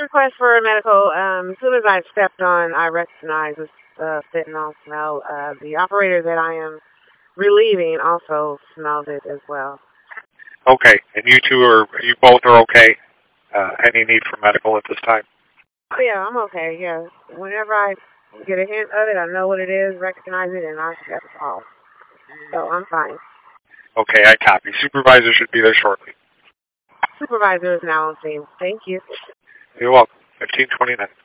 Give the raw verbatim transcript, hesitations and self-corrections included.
Request for a medical. Um, as soon as I stepped on, I recognized this uh, fentanyl smell. Uh, the operator that I am relieving also smelled it as well. Okay, and you two are, you both are okay? Uh, any need for medical at this time? Oh, yeah, I'm okay, yeah. Whenever I get a hint of it, I know what it is, recognize it, and I step off. So I'm fine. Okay, I copy. Supervisor should be there shortly. Supervisor is now on scene. Thank you. You're welcome. fifteen twenty-nine.